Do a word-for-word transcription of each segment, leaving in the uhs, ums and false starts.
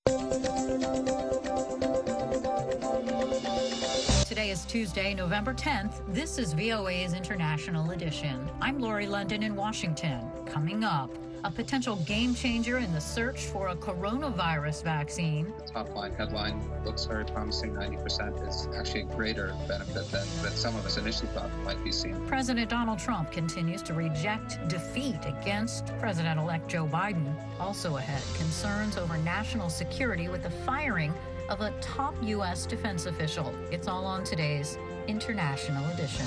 Today is Tuesday, November tenth. This is V O A's International Edition. I'm Lori London in Washington. Coming up, a potential game changer in the search for a coronavirus vaccine. The top line headline looks very promising. ninety percent is actually a greater benefit than, than some of us initially thought might be seen. President Donald Trump continues to reject defeat against President-elect Joe Biden. Also ahead, concerns over national security with the firing of a top U S defense official. It's all on today's International Edition.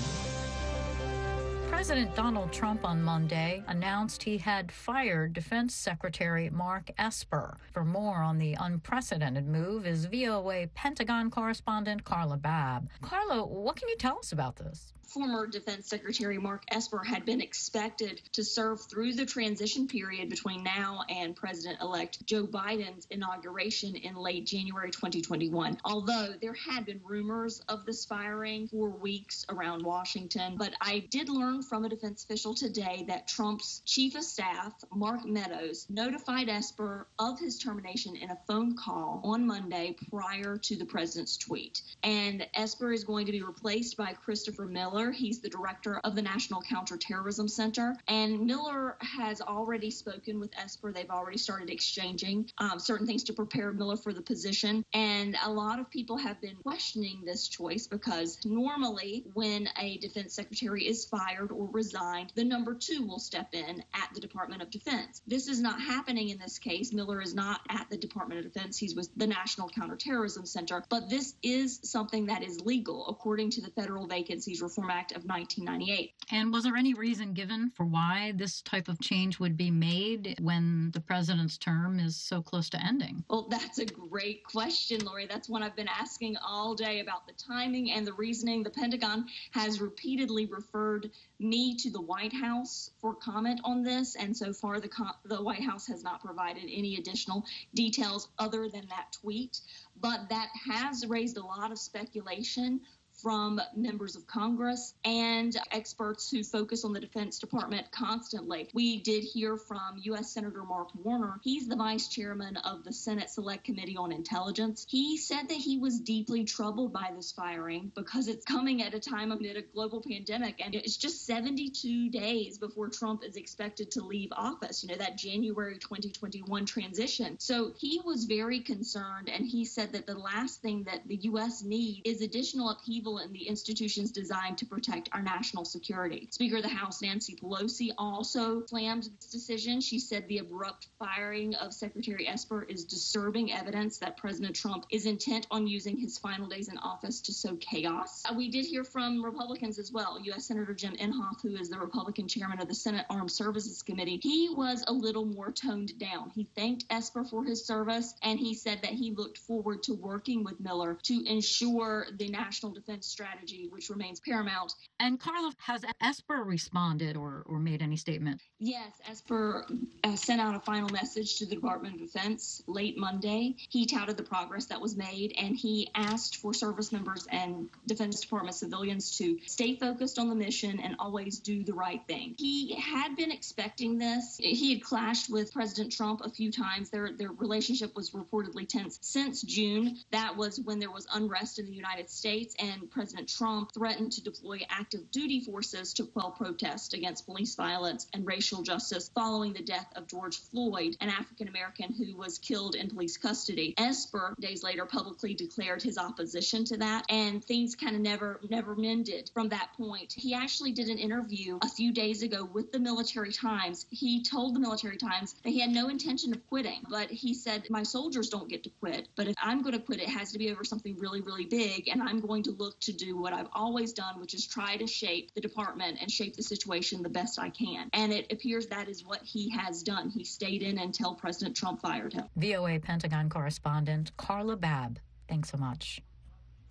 President Donald Trump on Monday announced he had fired Defense Secretary Mark Esper. For more on the unprecedented move is V O A Pentagon correspondent Carla Babb. Carla, what can you tell us about this? Former Defense Secretary Mark Esper had been expected to serve through the transition period between now and President-elect Joe Biden's inauguration in late January twenty twenty-one. Although there had been rumors of this firing for weeks around Washington, but I did learn from a defense official today that Trump's chief of staff, Mark Meadows, notified Esper of his termination in a phone call on Monday prior to the president's tweet. And Esper is going to be replaced by Christopher Miller. He's the director of the National Counterterrorism Center. And Miller has already spoken with Esper. They've already started exchanging um, certain things to prepare Miller for the position. And a lot of people have been questioning this choice because normally when a defense secretary is fired or resigned, the number two will step in at the Department of Defense. This is not happening in this case. Miller is not at the Department of Defense. He's with the National Counterterrorism Center. But this is something that is legal according to the Federal Vacancies Reform Act of nineteen ninety-eight. And was there any reason given for why this type of change would be made when the president's term is so close to ending? Well, that's a great question, Lori. That's one I've been asking all day about the timing and the reasoning. The Pentagon has repeatedly referred me to the White House for comment on this, and so far the, the White House has not provided any additional details other than that tweet. But that has raised a lot of speculation from members of Congress and experts who focus on the Defense Department constantly. We did hear from U S Senator Mark Warner. He's the vice chairman of the Senate Select Committee on Intelligence. He said that he was deeply troubled by this firing because it's coming at a time amid a global pandemic, and it's just seventy-two days before Trump is expected to leave office, you know, that January twenty twenty-one transition. So he was very concerned, and he said that the last thing that the U S needs is additional upheaval in the institutions designed to protect our national security. Speaker of the House Nancy Pelosi also slammed this decision. She said the abrupt firing of Secretary Esper is disturbing evidence that President Trump is intent on using his final days in office to sow chaos. Uh, we did hear from Republicans as well. U S Senator Jim Inhofe, who is the Republican chairman of the Senate Armed Services Committee, he was a little more toned down. He thanked Esper for his service, and he said that he looked forward to working with Miller to ensure the national defense strategy, which remains paramount. And Carla, has Esper responded or, or made any statement? Yes, Esper uh, sent out a final message to the Department of Defense late Monday. He touted the progress that was made, and he asked for service members and Defense Department civilians to stay focused on the mission and always do the right thing. He had been expecting this. He had clashed with President Trump a few times. Their, their relationship was reportedly tense since June. That was when there was unrest in the United States, and President Trump threatened to deploy active duty forces to quell protests against police violence and racial justice following the death of George Floyd, an African-American who was killed in police custody. Esper, days later, publicly declared his opposition to that, and things kind of never, never mended from that point. He actually did an interview a few days ago with the Military Times. He told the Military Times that he had no intention of quitting, but he said, my soldiers don't get to quit, but if I'm going to quit, it has to be over something really, really big, and I'm going to look to do what I've always done, which is try to shape the department and shape the situation the best I can. And it appears that is what he has done. He stayed in until President Trump fired him. V O A Pentagon correspondent Carla Babb, thanks so much.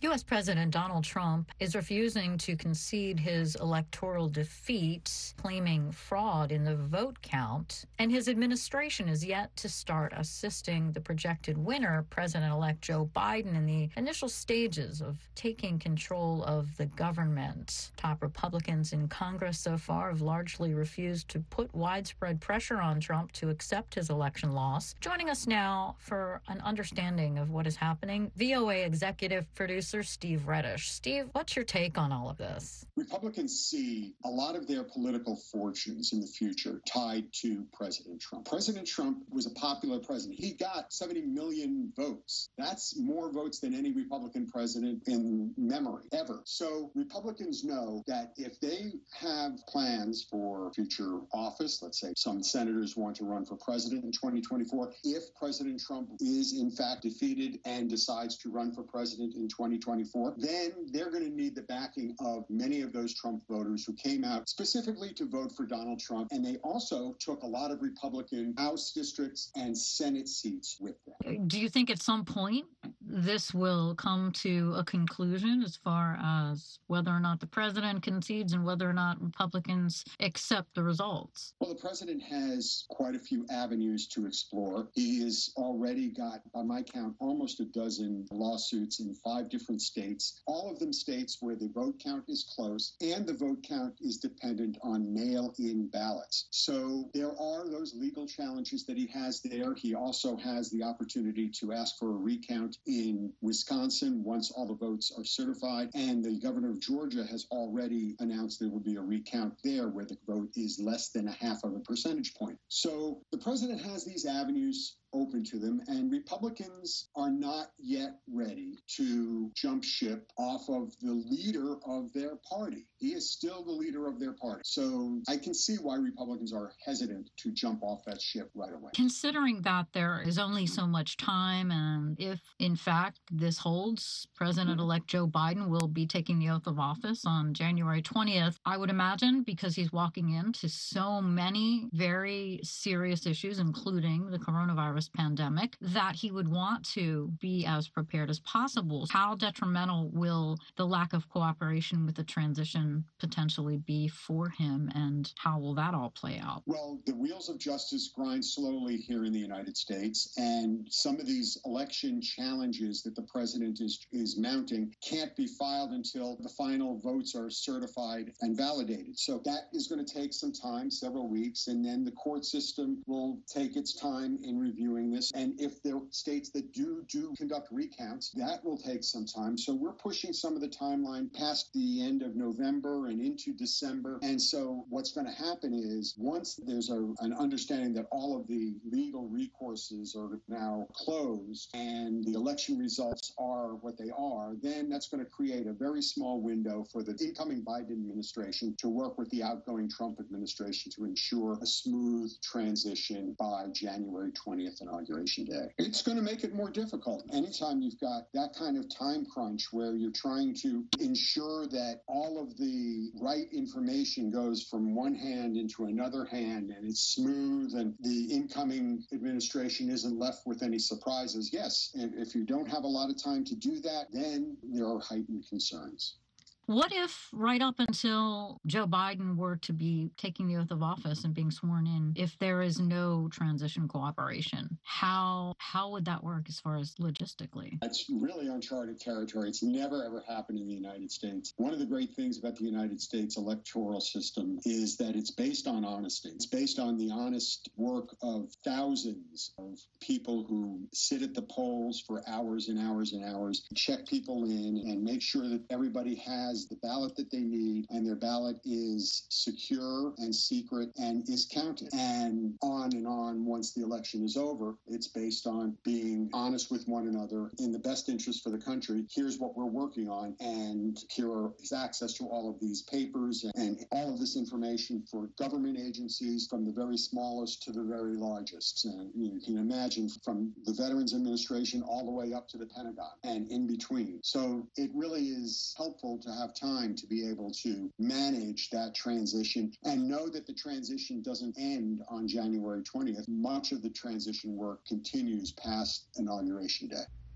U S. President Donald Trump is refusing to concede his electoral defeat, claiming fraud in the vote count, and his administration is yet to start assisting the projected winner, President-elect Joe Biden, in the initial stages of taking control of the government. Top Republicans in Congress so far have largely refused to put widespread pressure on Trump to accept his election loss. Joining us now for an understanding of what is happening, V O A executive producer Steve Reddish. Steve, what's your take on all of this? Republicans see a lot of their political fortunes in the future tied to President Trump. President Trump was a popular president. He got seventy million votes. That's more votes than any Republican president in memory ever. So Republicans know that if they have plans for future office, let's say some senators want to run for president in twenty twenty-four, if President Trump is in fact defeated and decides to run for president in twenty twenty-four, then they're going to need the backing of many of those Trump voters who came out specifically to vote for Donald Trump. And they also took a lot of Republican House districts and Senate seats with them. Do you think at some point this will come to a conclusion as far as whether or not the president concedes and whether or not Republicans accept the results? Well, the president has quite a few avenues to explore. He has already got, by my count, almost a dozen lawsuits in five different states, all of them states where the vote count is close and the vote count is dependent on mail-in ballots. So there are those legal challenges that he has there. He also has the opportunity to ask for a recount in Wisconsin once all the votes are certified. And the governor of Georgia has already announced there will be a recount there where the vote is less than a half of a percentage point. So the president has these avenues open to them, and Republicans are not yet ready to jump ship off of the leader of their party. He is still the leader of their party. So I can see why Republicans are hesitant to jump off that ship right away. Considering that there is only so much time, and if in fact this holds, President-elect Joe Biden will be taking the oath of office on January twentieth, I would imagine, because he's walking into so many very serious issues, including the coronavirus pandemic, that he would want to be as prepared as possible. How detrimental will the lack of cooperation with the transition potentially be for him, and how will that all play out? Well, the wheels of justice grind slowly here in the United States, and some of these election challenges that the president is, is mounting can't be filed until the final votes are certified and validated. So that is going to take some time, several weeks, and then the court system will take its time in reviewing this. And if there are states that do do conduct recounts, that will take some time. So we're pushing some of the timeline past the end of November and into December. And so what's going to happen is once there's a, an understanding that all of the legal recourses are now closed and the election results are what they are, then that's going to create a very small window for the incoming Biden administration to work with the outgoing Trump administration to ensure a smooth transition by January twentieth. Inauguration day. It's going to make it more difficult. Anytime you've got that kind of time crunch where you're trying to ensure that all of the right information goes from one hand into another hand and it's smooth and the incoming administration isn't left with any surprises, yes, if you don't have a lot of time to do that, then there are heightened concerns. What if right up until Joe Biden were to be taking the oath of office and being sworn in, if there is no transition cooperation, how how would that work as far as logistically? That's really uncharted territory. It's never, ever happened in the United States. One of the great things about the United States electoral system is that it's based on honesty. It's based on the honest work of thousands of people who sit at the polls for hours and hours and hours, check people in, and make sure that everybody has the ballot that they need, and their ballot is secure and secret and is counted. And on and on, once the election is over, it's based on being honest with one another in the best interest for the country. Here's what we're working on, and here is access to all of these papers and all of this information for government agencies, from the very smallest to the very largest. And you can imagine from the Veterans Administration all the way up to the Pentagon and in between. So it really is helpful to have time to be able to manage that transition and know that the transition doesn't end on January twentieth. Much of the transition work continues past Inauguration Day.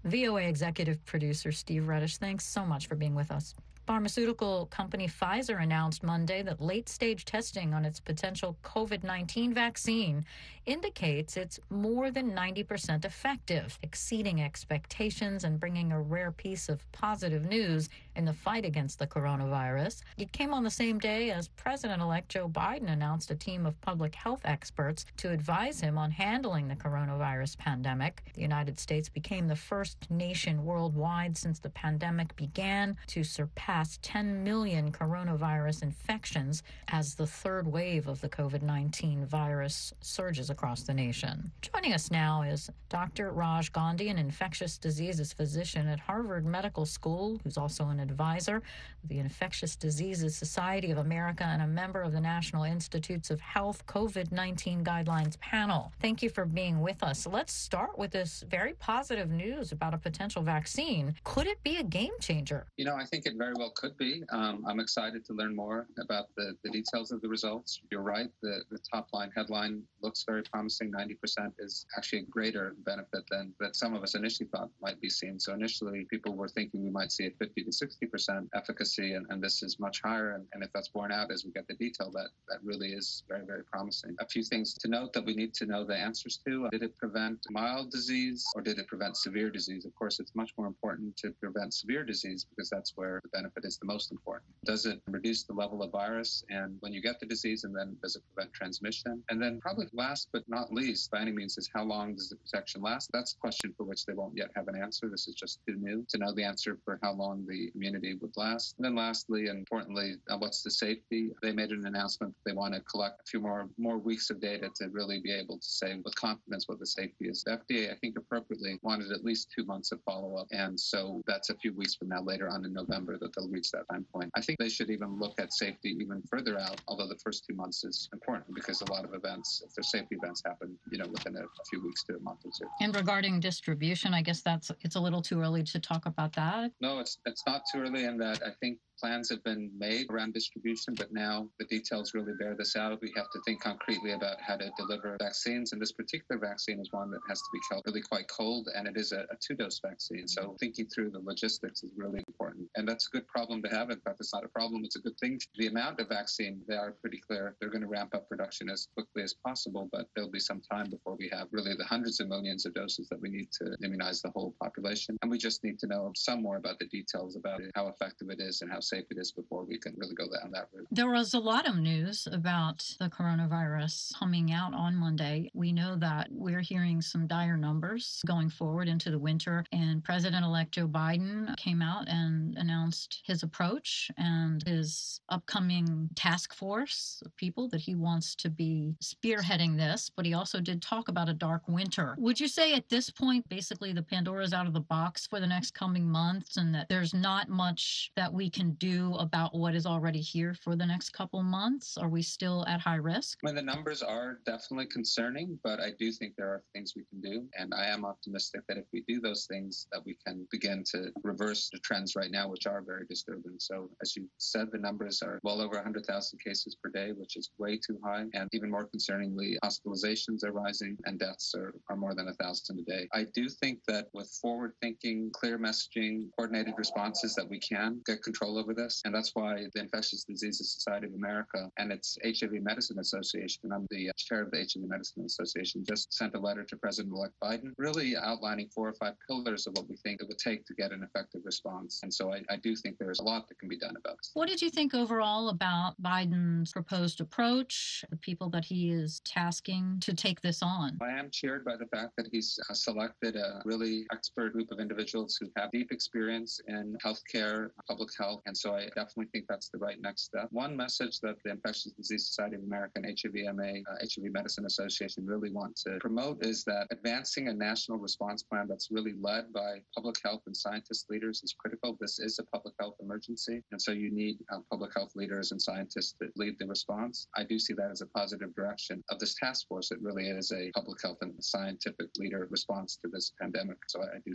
V O A executive producer Steve Reddish, thanks so much for being with us. Pharmaceutical company Pfizer announced Monday that late-stage testing on its potential COVID nineteen vaccine indicates it's more than ninety percent effective, exceeding expectations and bringing a rare piece of positive news in the fight against the coronavirus. It came on the same day as President-elect Joe Biden announced a team of public health experts to advise him on handling the coronavirus pandemic. The United States became the first nation worldwide since the pandemic began to surpass ten million coronavirus infections as the third wave of the COVID nineteen virus surges across the nation. Joining us now is Doctor Raj Gandhi, an infectious diseases physician at Harvard Medical School, who's also an advisor of the Infectious Diseases Society of America and a member of the National Institutes of Health COVID nineteen Guidelines panel. Thank you for being with us. Let's start with this very positive news about a potential vaccine. Could it be a game changer? You know, I think it very well could be. Um, I'm excited to learn more about the, the details of the results. You're right, the, the top line headline looks very promising. ninety percent is actually a greater benefit than that some of us initially thought might be seen. So initially, people were thinking we might see a fifty to sixty percent efficacy, and, and this is much higher. And, and if that's borne out as we get the detail, that, that really is very, very promising. A few things to note that we need to know the answers to. Did it prevent mild disease or did it prevent severe disease? Of course, it's much more important to prevent severe disease because that's where the benefit is the most important. Does it reduce the level of virus and when you get the disease, and then does it prevent transmission? And then probably last but not least by any means is how long does the protection last? That's a question for which they won't yet have an answer. This is just too new to know the answer for how long the immunity would last. And then lastly and importantly, uh, what's the safety? They made an announcement that they want to collect a few more more weeks of data to really be able to say with confidence what the safety is. The F D A, I think appropriately, wanted at least two months of follow-up, and so that's a few weeks from now, later on in November, that they'll reach that time point. I think they should even look at safety even further out, although the first two months is important because a lot of events, if there's safety events, happen, you know, within a, a few weeks to a month or two. And regarding distribution, I guess that's it's a little too early to talk about that. No, it's it's not too early in that I think plans have been made around distribution, but now the details really bear this out. We have to think concretely about how to deliver vaccines, and this particular vaccine is one that has to be kept really quite cold, and it is a, a two-dose vaccine. So thinking through the logistics is really important, and that's a good problem to have. In fact, it's not a problem, it's a good thing. The amount of vaccine, they are pretty clear. They're going to ramp up production as quickly as possible, but there'll be some time before we have really the hundreds of millions of doses that we need to immunize the whole population, and we just need to know some more about the details about it, how effective it is and how safe it is before we can really go down that route. There was a lot of news about the coronavirus coming out on Monday. We know that we're hearing some dire numbers going forward into the winter, and President-elect Joe Biden came out and announced his approach and his upcoming task force of people that he wants to be spearheading this, but he also did talk about a dark winter. Would you say at this point, basically the Pandora's out of the box for the next coming months, and that there's not much that we can do about what is already here for the next couple months? Are we still at high risk? I mean, the numbers are definitely concerning, but I do think there are things we can do. And I am optimistic that if we do those things, that we can begin to reverse the trends right now, which are very disturbing. So as you said, the numbers are well over one hundred thousand cases per day, which is way too high. And even more concerningly, hospitalizations are rising and deaths are, are more than one thousand a day. I do think that with forward-thinking, clear messaging, coordinated responses, that we can get control over this. And that's why the Infectious Diseases Society of America and its H I V Medicine Association, and I'm the chair of the H I V Medicine Association, just sent a letter to President-elect Biden, really outlining four or five pillars of what we think it would take to get an effective response. And so I, I do think there's a lot that can be done about this. What did you think overall about Biden's proposed approach, the people that he is tasking to take this on? I am cheered by the fact that he's uh, selected a really expert group of individuals who have deep experience in healthcare, public health, and so I definitely think that's the right next step. One message that the Infectious Disease Society of America and H I V M A, uh, H I V Medicine Association really want to promote is that advancing a national response plan that's really led by public health and scientist leaders is critical. This is a public health emergency, and so you need uh, public health leaders and scientists to lead the response. I do see that as a positive direction of this task force. It really is a public health and scientific leader response to this pandemic, so I, I do support that.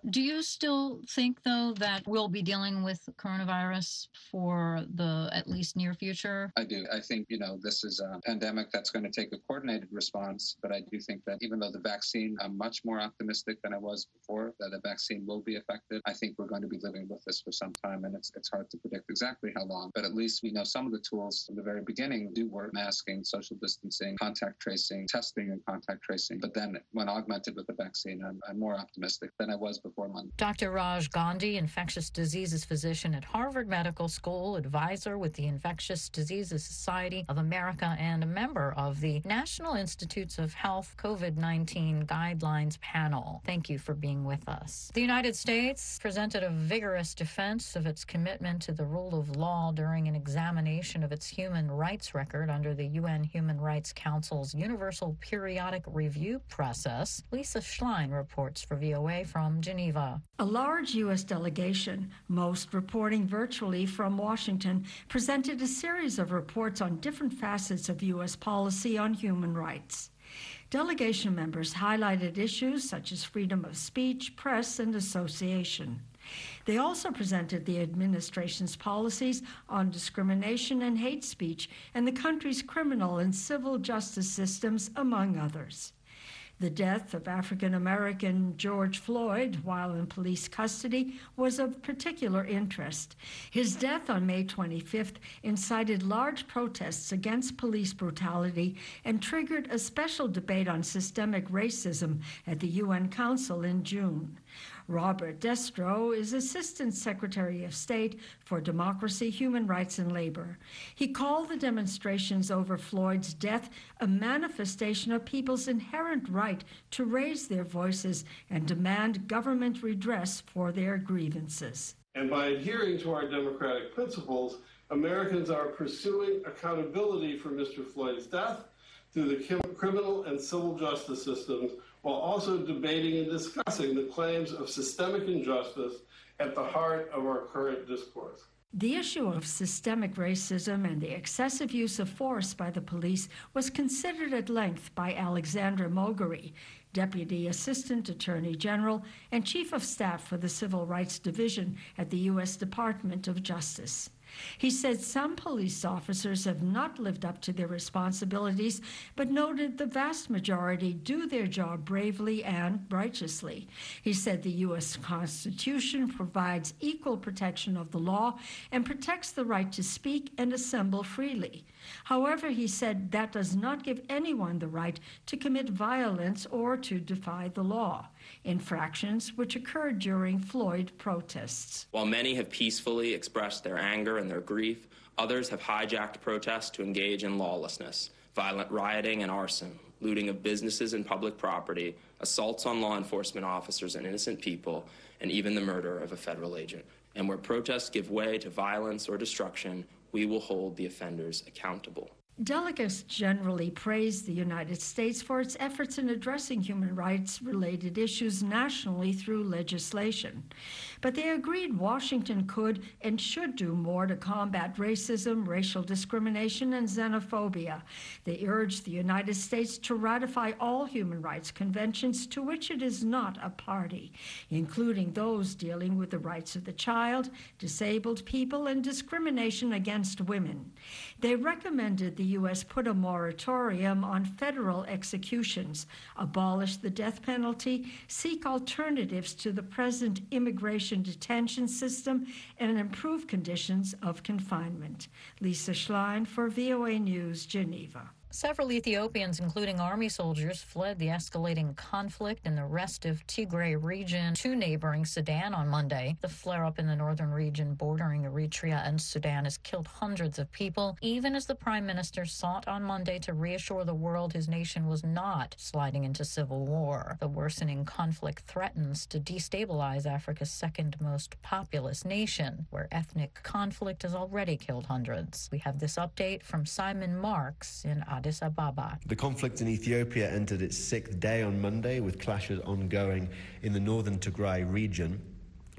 Do you still think, though, that we'll be dealing with coronavirus for the at least near future? I do. I think, you know, this is a pandemic that's going to take a coordinated response, but I do think that even though the vaccine, I'm much more optimistic than I was before, that a vaccine will be effective. I think we're going to be living with this for some time, and it's it's hard to predict exactly how long, but at least we know some of the tools from the very beginning do work: masking, social distancing, contact tracing, testing and contact tracing. But then when augmented with the vaccine, I'm, I'm more optimistic than I was before Monday. Doctor Raj Gandhi, infectious diseases physician at Harvard Medical School, advisor with the Infectious Diseases Society of America, and a member of the National Institutes of Health COVID nineteen Guidelines panel. Thank you for being with us. The United States presented a vigorous defense of its commitment to the rule of law during an examination of its human rights record under the U N Human Rights Council's Universal Periodic Review process. Lisa Schlein reports for V O A from Geneva. A large U S delegation, most reporting virtually from Washington, presented a series of reports on different facets of U S policy on human rights. Delegation members highlighted issues such as freedom of speech, press, and association. They also presented the administration's policies on discrimination and hate speech and the country's criminal and civil justice systems, among others. The death of African-American George Floyd while in police custody was of particular interest. His death on May twenty-fifth incited large protests against police brutality and triggered a special debate on systemic racism at the U N Council in June. Robert Destro is Assistant Secretary of State for Democracy, Human Rights, and Labor. He called the demonstrations over Floyd's death a manifestation of people's inherent right to raise their voices and demand government redress for their grievances. And by adhering to our democratic principles, Americans are pursuing accountability for Mister Floyd's death through the criminal and civil justice systems, while also debating and discussing the claims of systemic injustice at the heart of our current discourse. The issue of systemic racism and the excessive use of force by the police was considered at length by Alexandra Mulgary, Deputy Assistant Attorney General and Chief of Staff for the Civil Rights Division at the U S Department of Justice. He said some police officers have not lived up to their responsibilities, but noted the vast majority do their job bravely and righteously. He said the U S Constitution provides equal protection of the law and protects the right to speak and assemble freely. However, he said that does not give anyone the right to commit violence or to defy the law, infractions which occurred during Floyd protests. While many have peacefully expressed their anger and their grief, others have hijacked protests to engage in lawlessness, violent rioting and arson, looting of businesses and public property, assaults on law enforcement officers and innocent people, and even the murder of a federal agent. And where protests give way to violence or destruction, we will hold the offenders accountable. Delegates generally praised the United States for its efforts in addressing human rights-related issues nationally through legislation. But they agreed Washington could and should do more to combat racism, racial discrimination, and xenophobia. They urged the United States to ratify all human rights conventions to which it is not a party, including those dealing with the rights of the child, disabled people, and discrimination against women. They recommended the The U S put a moratorium on federal executions, abolish the death penalty, seek alternatives to the present immigration detention system, and improve conditions of confinement. Lisa Schlein for V O A News, Geneva. Several Ethiopians, including army soldiers, fled the escalating conflict in the restive Tigray region to neighboring Sudan on Monday. The flare-up in the northern region bordering Eritrea and Sudan has killed hundreds of people, even as the prime minister sought on Monday to reassure the world his nation was not sliding into civil war. The worsening conflict threatens to destabilize Africa's second most populous nation, where ethnic conflict has already killed hundreds. We have this update from Simon Marks in Addis Ababa. The conflict in Ethiopia entered its sixth day on Monday, with clashes ongoing in the northern Tigray region.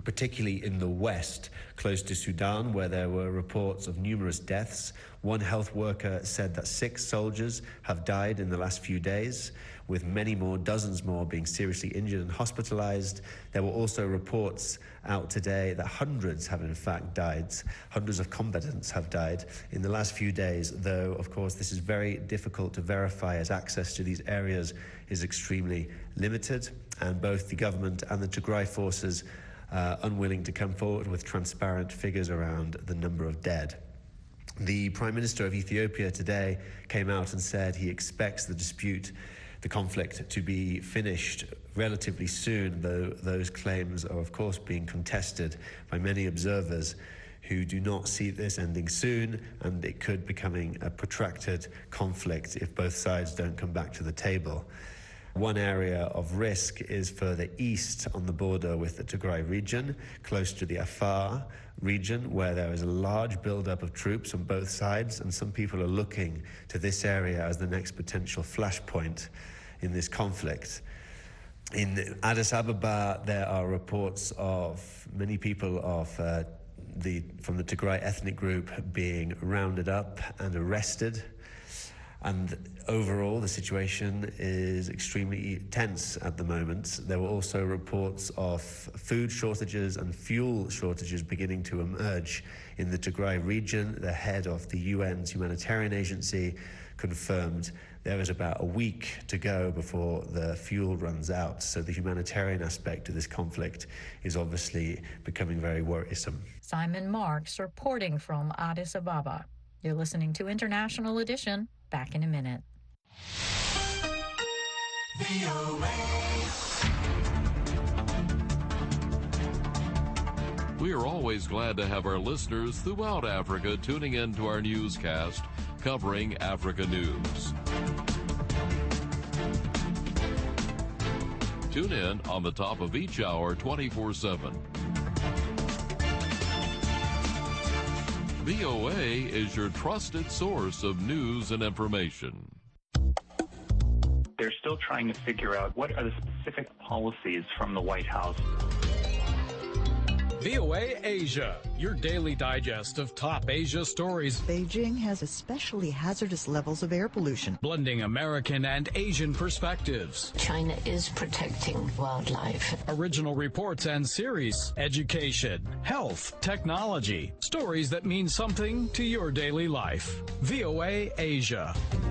particularly in the west, close to Sudan, where there were reports of numerous deaths. One health worker said that six soldiers have died in the last few days, with many more, dozens more, being seriously injured and hospitalized. There were also reports out today that hundreds have in fact died. Hundreds of combatants have died in the last few days, though, of course, this is very difficult to verify as access to these areas is extremely limited, and both the government and the Tigray forces Uh, unwilling to come forward with transparent figures around the number of dead. The Prime Minister of Ethiopia today came out and said he expects the dispute, the conflict, to be finished relatively soon, though those claims are of course being contested by many observers who do not see this ending soon, and it could becoming a protracted conflict if both sides don't come back to the table. One area of risk is further east on the border with the Tigray region, close to the Afar region, where there is a large buildup of troops on both sides, and some people are looking to this area as the next potential flashpoint in this conflict. In Addis Ababa, there are reports of many people of uh, the from the Tigray ethnic group being rounded up and arrested. And overall, the situation is extremely tense at the moment. There were also reports of food shortages and fuel shortages beginning to emerge in the Tigray region. The head of the U N's humanitarian agency confirmed there is about a week to go before the fuel runs out. So the humanitarian aspect of this conflict is obviously becoming very worrisome. Simon Marks reporting from Addis Ababa. You're listening to International Edition. Back in a minute. We are always glad to have our listeners throughout Africa tuning in to our newscast covering Africa news. Tune in on the top of each hour twenty-four seven. V O A is your trusted source of news and information. They're still trying to figure out what are the specific policies from the White House. V O A Asia, your daily digest of top Asia stories. Beijing has especially hazardous levels of air pollution, blending American and Asian perspectives. China is protecting wildlife. Original reports and series, education, health, technology, stories that mean something to your daily life. V O A Asia.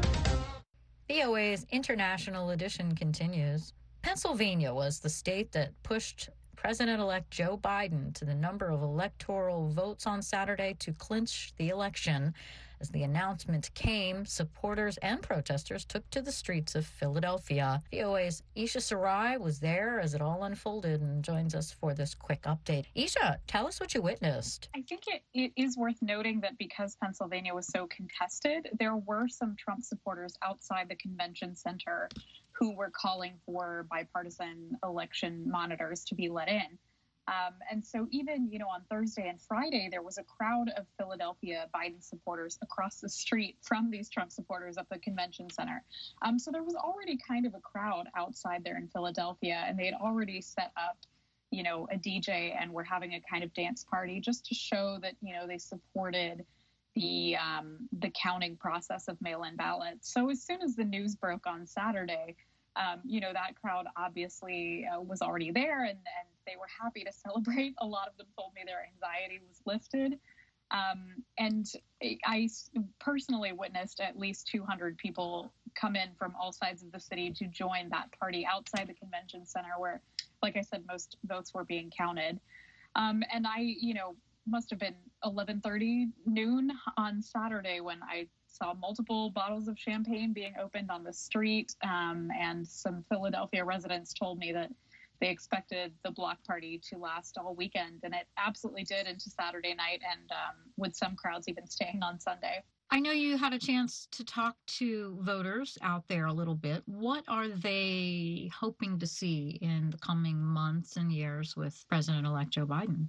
V O A's International Edition continues. Pennsylvania was the state that pushed President-elect Joe Biden to the number of electoral votes on Saturday to clinch the election. As the announcement came, supporters and protesters took to the streets of Philadelphia. V O A's Isha Sarai was there as it all unfolded and joins us for this quick update. Isha, tell us what you witnessed. I think it, it is worth noting that because Pennsylvania was so contested, there were some Trump supporters outside the convention center who were calling for bipartisan election monitors to be let in. Um, and so even, you know, on Thursday and Friday, there was a crowd of Philadelphia Biden supporters across the street from these Trump supporters at the convention center. Um, so there was already kind of a crowd outside there in Philadelphia, and they had already set up, you know, a D J and were having a kind of dance party just to show that, you know, they supported the um, the counting process of mail-in ballots. So as soon as the news broke on Saturday, um, you know, that crowd obviously uh, was already there, and, and they were happy to celebrate. A lot of them told me their anxiety was lifted. Um, and I personally witnessed at least two hundred people come in from all sides of the city to join that party outside the convention center where, like I said, most votes were being counted. Um, and I, you know, must have been eleven thirty noon on Saturday when I saw multiple bottles of champagne being opened on the street. Um, and some Philadelphia residents told me that they expected the block party to last all weekend, and it absolutely did into Saturday night, and um, with some crowds even staying on Sunday. I know you had a chance to talk to voters out there a little bit. What are they hoping to see in the coming months and years with President-elect Joe Biden? Yeah, I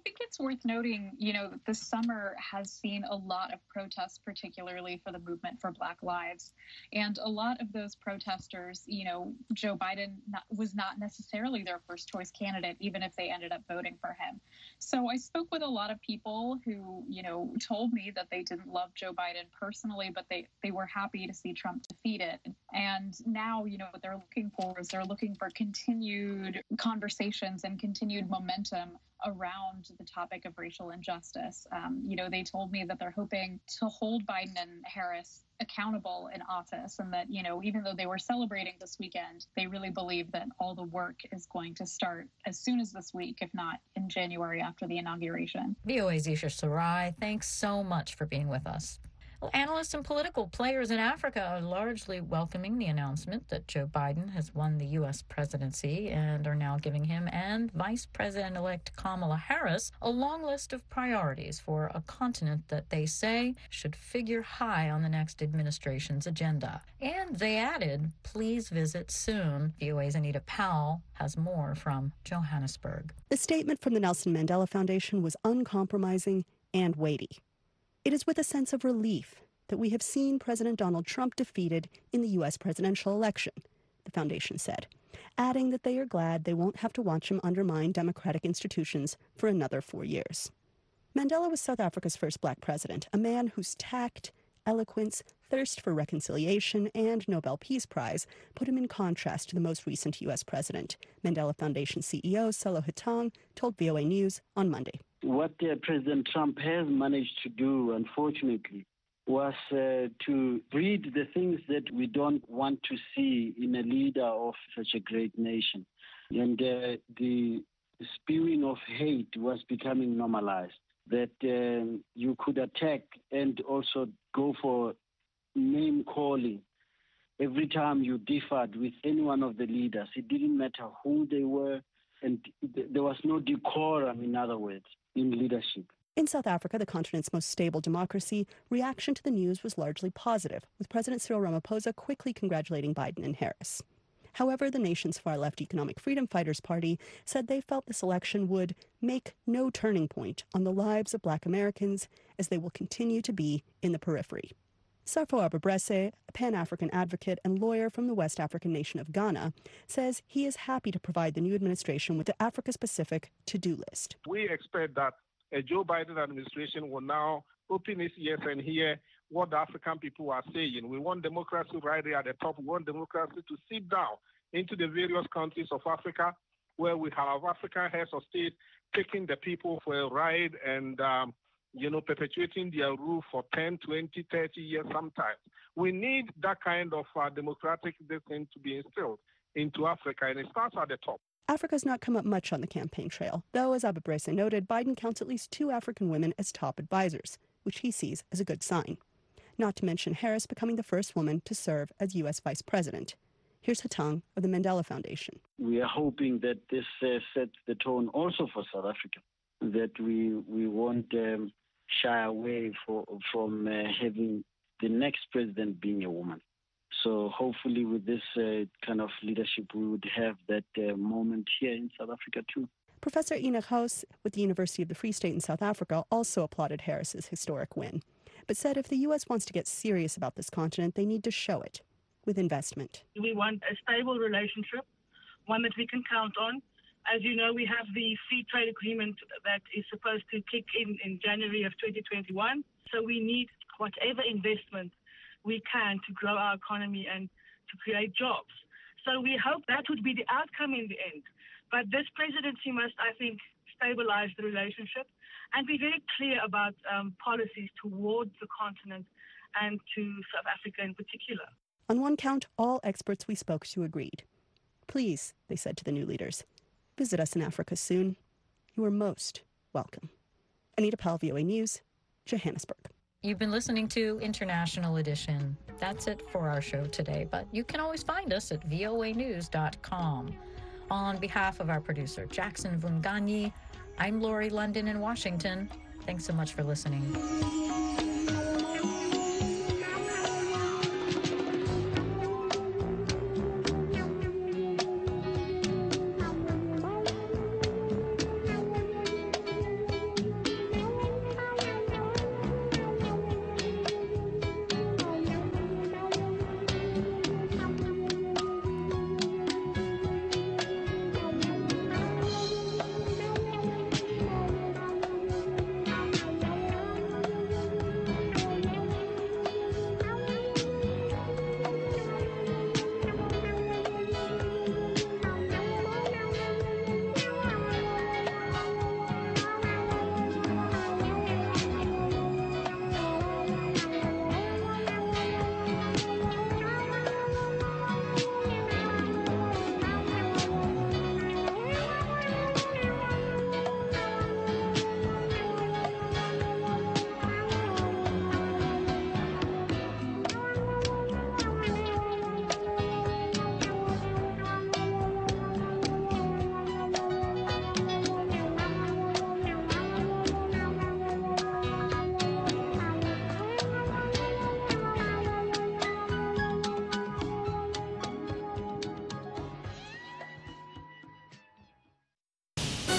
think it's worth noting, you know, that the summer has seen a lot of protests, particularly for the movement for Black Lives. And a lot of those protesters, you know, Joe Biden not, was not necessarily their first choice candidate, even if they ended up voting for him. So I spoke with a lot of people who, you know, told me that they didn't love Joe Biden personally, but they, they were happy to see Trump defeated. And now, you know, what they're looking for is they're looking for continued conversations and continued momentum around the topic of racial injustice. Um, you know, they told me that they're hoping to hold Biden and Harris accountable in office, and that, you know, even though they were celebrating this weekend, they really believe that all the work is going to start as soon as this week, if not in January after the inauguration. V O A's Isha Sarai, thanks so much for being with us. Well, analysts and political players in Africa are largely welcoming the announcement that Joe Biden has won the U S presidency and are now giving him and Vice President-elect Kamala Harris a long list of priorities for a continent that they say should figure high on the next administration's agenda. And they added, please visit soon. V O A's Anita Powell has more from Johannesburg. The statement from the Nelson Mandela Foundation was uncompromising and weighty. It is with a sense of relief that we have seen President Donald Trump defeated in the U S presidential election, the foundation said, adding that they are glad they won't have to watch him undermine democratic institutions for another four years. Mandela was South Africa's first black president, a man whose tact, eloquence, thirst for reconciliation, and Nobel Peace Prize put him in contrast to the most recent U S president. Mandela Foundation C E O Sello Hetang told V O A News on Monday. What uh, President Trump has managed to do, unfortunately, was uh, to breed the things that we don't want to see in a leader of such a great nation. And uh, the spewing of hate was becoming normalized, that um, you could attack and also go for name-calling every time you differed with any one of the leaders. It didn't matter who they were, and th- there was no decorum, in other words, in leadership. In South Africa, the continent's most stable democracy, reaction to the news was largely positive, with President Cyril Ramaphosa quickly congratulating Biden and Harris. However, the nation's far-left Economic Freedom Fighters Party said they felt this election would make no turning point on the lives of Black Americans, as they will continue to be in the periphery. Sarfo Ababrese, a Pan-African advocate and lawyer from the West African nation of Ghana, says he is happy to provide the new administration with the Africa-specific to-do list. We expect that a Joe Biden administration will now open its ears and hear what the African people are saying. We want democracy right there at the top. We want democracy to sit down into the various countries of Africa, where we have African heads of state taking the people for a ride and um, you know, perpetuating their rule for ten, twenty, thirty years sometimes. We need that kind of uh, democratic thing to be instilled into Africa, and it starts at the top. Africa's not come up much on the campaign trail, though, as Ababrese noted, Biden counts at least two African women as top advisors, which he sees as a good sign. Not to mention Harris becoming the first woman to serve as U S vice president. Here's Hetang of the Mandela Foundation. We are hoping that this uh, sets the tone also for South Africa, that we, we won't um, shy away for, from uh, having the next president being a woman. So hopefully with this uh, kind of leadership, we would have that uh, moment here in South Africa too. Professor Enoch House with the University of the Free State in South Africa also applauded Harris's historic win, but said if the U S wants to get serious about this continent, they need to show it with investment. We want a stable relationship, one that we can count on. As you know, we have the free trade agreement that is supposed to kick in in January of twenty twenty-one. So we need whatever investment we can to grow our economy and to create jobs. So we hope that would be the outcome in the end. But this presidency must, I think, stabilize the relationship and be very clear about um, policies towards the continent and to South Africa in particular. On one count, all experts we spoke to agreed. Please, they said to the new leaders, visit us in Africa soon. You are most welcome. Anita Powell, V O A News, Johannesburg. You've been listening to International Edition. That's it for our show today, but you can always find us at V O A news dot com. On behalf of our producer, Jackson Vunganyi, I'm Lori London in Washington. Thanks so much for listening.